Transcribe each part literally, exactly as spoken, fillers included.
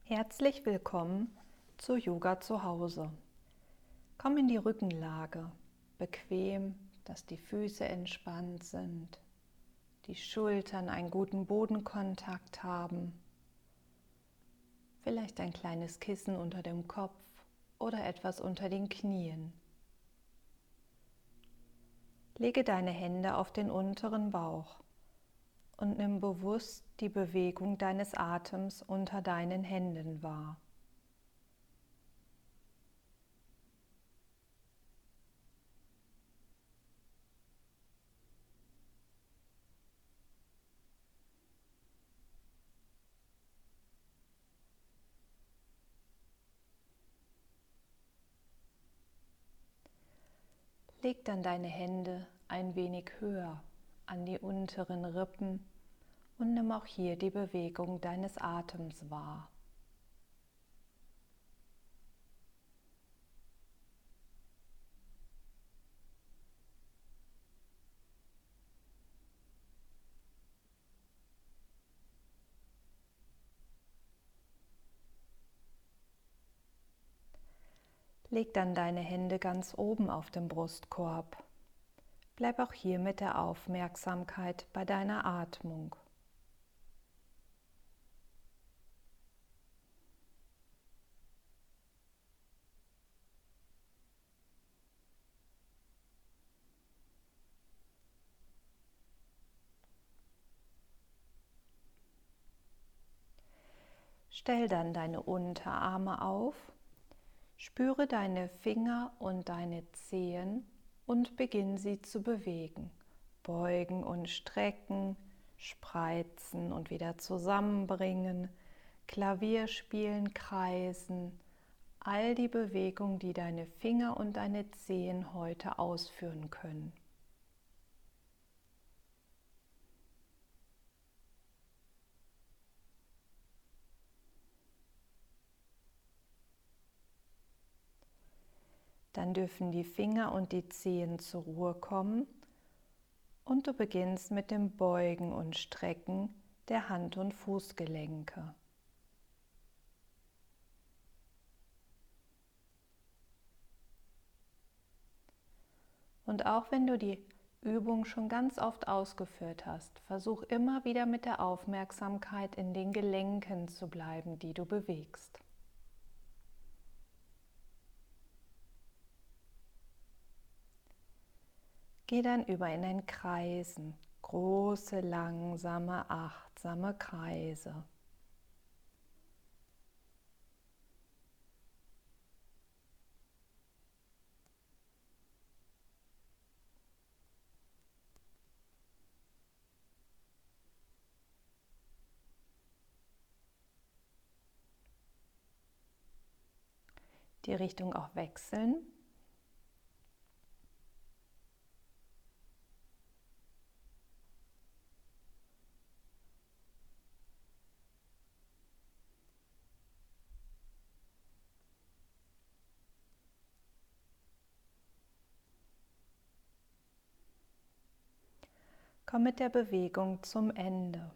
Herzlich willkommen zu Yoga zu Hause. Komm in die Rückenlage, bequem, dass die Füße entspannt sind, die Schultern einen guten Bodenkontakt haben, vielleicht ein kleines Kissen unter dem Kopf oder etwas unter den Knien. Lege deine Hände auf den unteren Bauch und nimm bewusst die Bewegung deines Atems unter deinen Händen wahr. Leg dann deine Hände ein wenig höher an die unteren Rippen und nimm auch hier die Bewegung deines Atems wahr. Leg dann deine Hände ganz oben auf dem Brustkorb. Bleib auch hier mit der Aufmerksamkeit bei deiner Atmung. Stell dann deine Unterarme auf, spüre deine Finger und deine Zehen und beginn sie zu bewegen. Beugen und strecken, spreizen und wieder zusammenbringen, Klavier spielen, kreisen, all die Bewegungen, die deine Finger und deine Zehen heute ausführen können. Dann dürfen die Finger und die Zehen zur Ruhe kommen und du beginnst mit dem Beugen und Strecken der Hand- und Fußgelenke. Und auch wenn du die Übung schon ganz oft ausgeführt hast, versuch immer wieder mit der Aufmerksamkeit in den Gelenken zu bleiben, die du bewegst. Geh dann über in ein Kreisen, große, langsame, achtsame Kreise. Die Richtung auch wechseln. Komm mit der Bewegung zum Ende.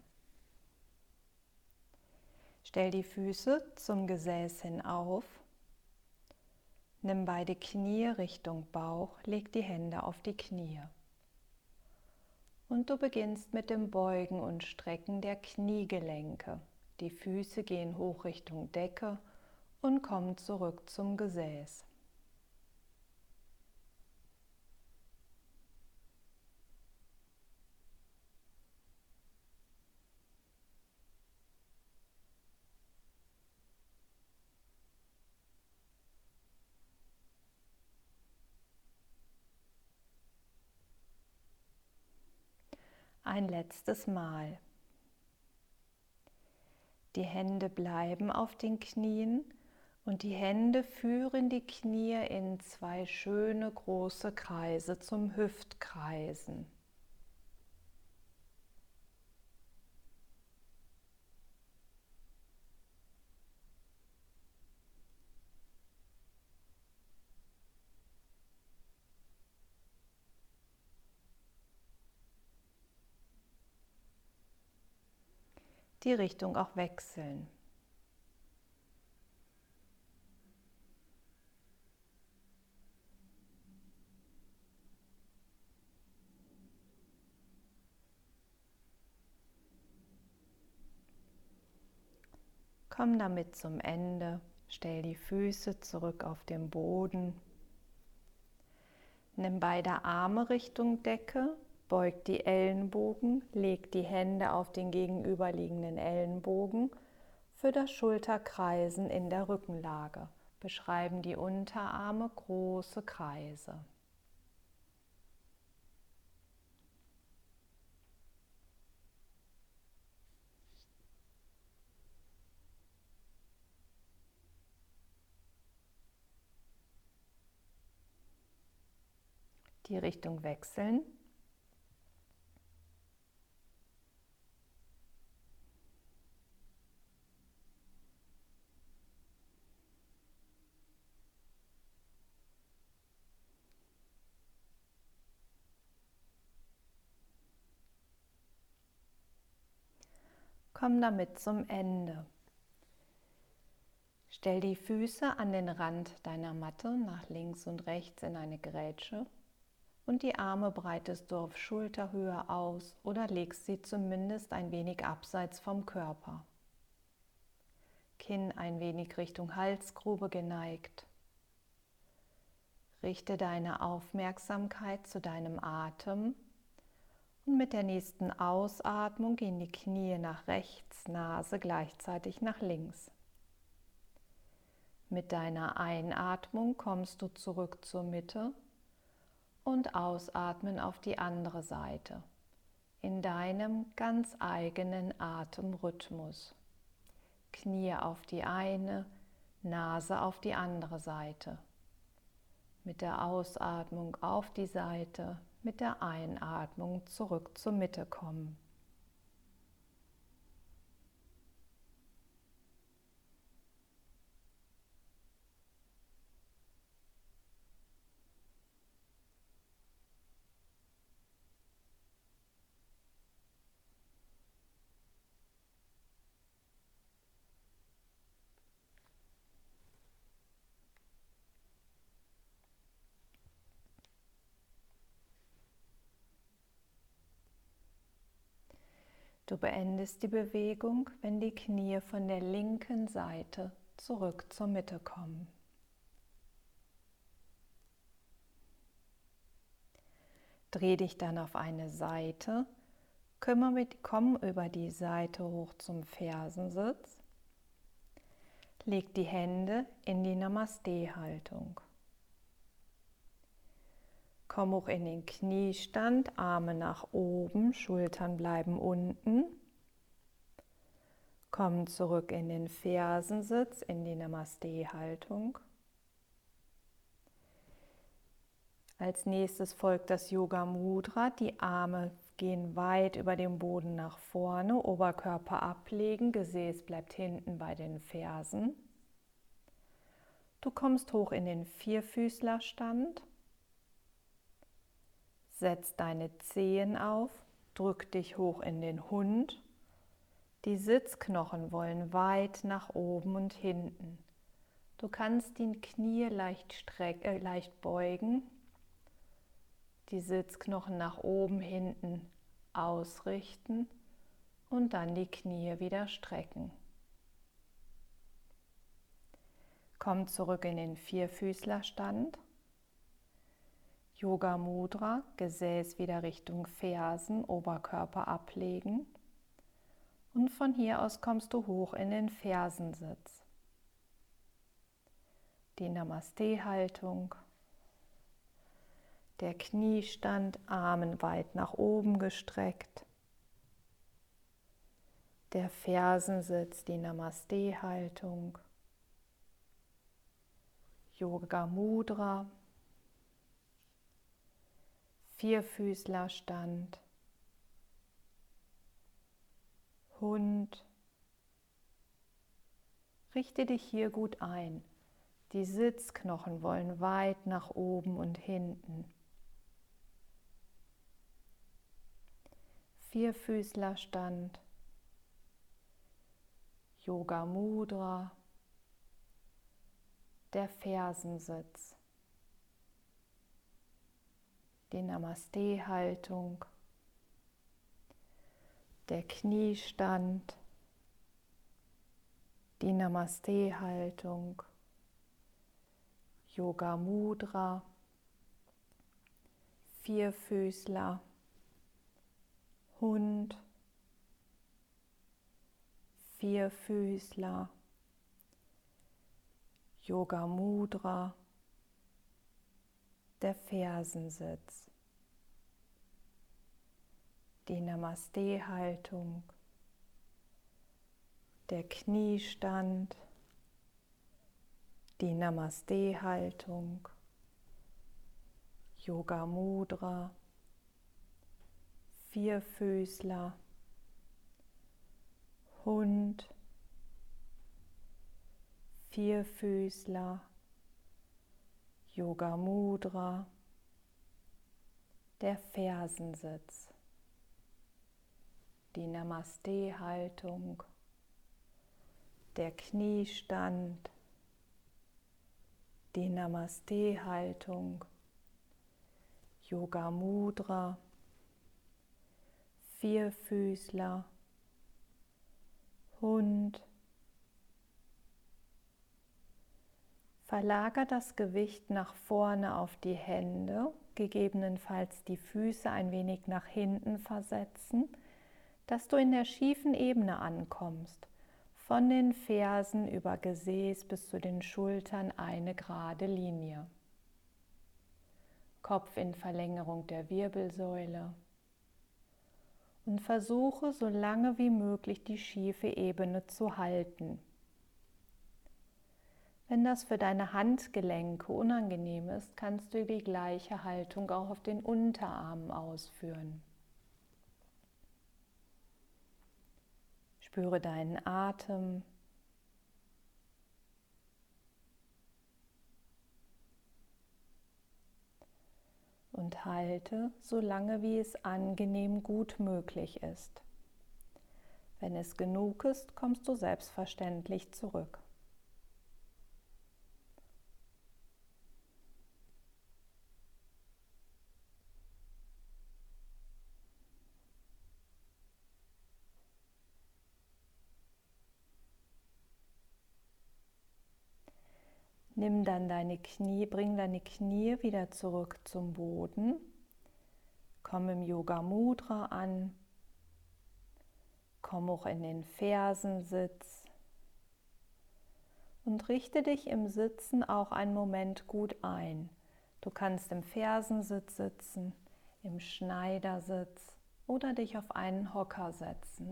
Stell die Füße zum Gesäß hin auf. Nimm beide Knie Richtung Bauch, leg die Hände auf die Knie. Und du beginnst mit dem Beugen und Strecken der Kniegelenke. Die Füße gehen hoch Richtung Decke und kommen zurück zum Gesäß. Ein letztes Mal. Die Hände bleiben auf den Knien und die Hände führen die Knie in zwei schöne große Kreise zum Hüftkreisen. Die Richtung auch wechseln. Komm damit zum Ende. Stell die Füße zurück auf den Boden. Nimm beide Arme Richtung Decke, beug die Ellenbogen, leg die Hände auf den gegenüberliegenden Ellenbogen für das Schulterkreisen in der Rückenlage. Beschreiben die Unterarme große Kreise. Die Richtung wechseln. Komm damit zum Ende. Stell die Füße an den Rand deiner Matte nach links und rechts in eine Grätsche und die Arme breitest du auf Schulterhöhe aus oder legst sie zumindest ein wenig abseits vom Körper. Kinn ein wenig Richtung Halsgrube geneigt. Richte deine Aufmerksamkeit zu deinem Atem und mit der nächsten Ausatmung gehen die Knie nach rechts, Nase gleichzeitig nach links. Mit deiner Einatmung kommst du zurück zur Mitte und ausatmen auf die andere Seite, in deinem ganz eigenen Atemrhythmus. Knie auf die eine, Nase auf die andere Seite. Mit der Ausatmung auf die Seite, mit der Einatmung zurück zur Mitte kommen. Du beendest die Bewegung, wenn die Knie von der linken Seite zurück zur Mitte kommen. Dreh dich dann auf eine Seite, komm über die Seite hoch zum Fersensitz, leg die Hände in die Namaste-Haltung. Komm hoch in den Kniestand, Arme nach oben, Schultern bleiben unten. Komm zurück in den Fersensitz, in die Namaste-Haltung. Als nächstes folgt das Yoga Mudra. Die Arme gehen weit über den Boden nach vorne, Oberkörper ablegen, Gesäß bleibt hinten bei den Fersen. Du kommst hoch in den Vierfüßlerstand. Setz deine Zehen auf, drück dich hoch in den Hund. Die Sitzknochen wollen weit nach oben und hinten. Du kannst die Knie leicht, streck, äh, leicht beugen, die Sitzknochen nach oben, hinten ausrichten und dann die Knie wieder strecken. Komm zurück in den Vierfüßlerstand. Yoga Mudra, Gesäß wieder Richtung Fersen, Oberkörper ablegen. Und von hier aus kommst du hoch in den Fersensitz. Die Namaste-Haltung. Der Kniestand, Armen weit nach oben gestreckt. Der Fersensitz, die Namaste-Haltung. Yoga Mudra. Vierfüßlerstand, Hund. Richte dich hier gut ein. Die Sitzknochen wollen weit nach oben und hinten. Vierfüßlerstand, Yoga Mudra, der Fersensitz. Die Namaste-Haltung, der Kniestand, die Namaste-Haltung, Yoga Mudra, Vierfüßler, Hund, Vierfüßler, Yoga Mudra, der Fersensitz, die Namaste-Haltung, der Kniestand, die Namaste-Haltung, Yoga Mudra, Vierfüßler, Hund, Vierfüßler, Yoga Mudra, der Fersensitz, die Namaste-Haltung, der Kniestand, die Namaste-Haltung, Yoga Mudra, Vierfüßler, Hund. Verlager das Gewicht nach vorne auf die Hände, gegebenenfalls die Füße ein wenig nach hinten versetzen, dass du in der schiefen Ebene ankommst. Von den Fersen über Gesäß bis zu den Schultern eine gerade Linie. Kopf in Verlängerung der Wirbelsäule. Und versuche so lange wie möglich die schiefe Ebene zu halten. Wenn das für deine Handgelenke unangenehm ist, kannst du die gleiche Haltung auch auf den Unterarmen ausführen. Spüre deinen Atem. Und halte so lange, wie es angenehm gut möglich ist. Wenn es genug ist, kommst du selbstverständlich zurück. Nimm dann deine Knie, bring deine Knie wieder zurück zum Boden. Komm im Yoga Mudra an. Komm hoch in den Fersensitz. Und richte dich im Sitzen auch einen Moment gut ein. Du kannst im Fersensitz sitzen, im Schneidersitz oder dich auf einen Hocker setzen.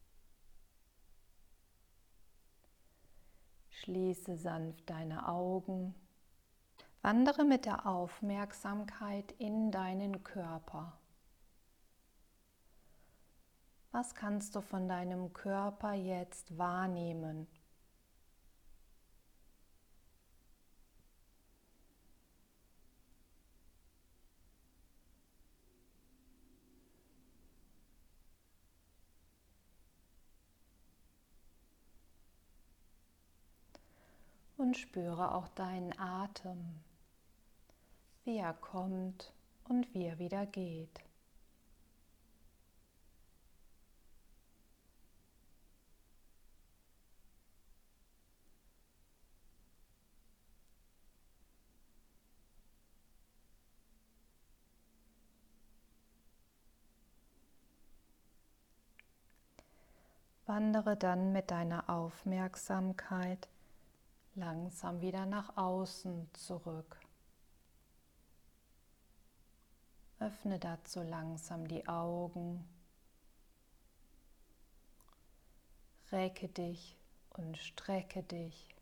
Schließe sanft deine Augen. Wandere mit der Aufmerksamkeit in deinen Körper. Was kannst du von deinem Körper jetzt wahrnehmen? Und spüre auch deinen Atem, wie er kommt und wie er wieder geht. Wandere dann mit deiner Aufmerksamkeit langsam wieder nach außen zurück. Öffne dazu langsam die Augen. Recke dich und strecke dich.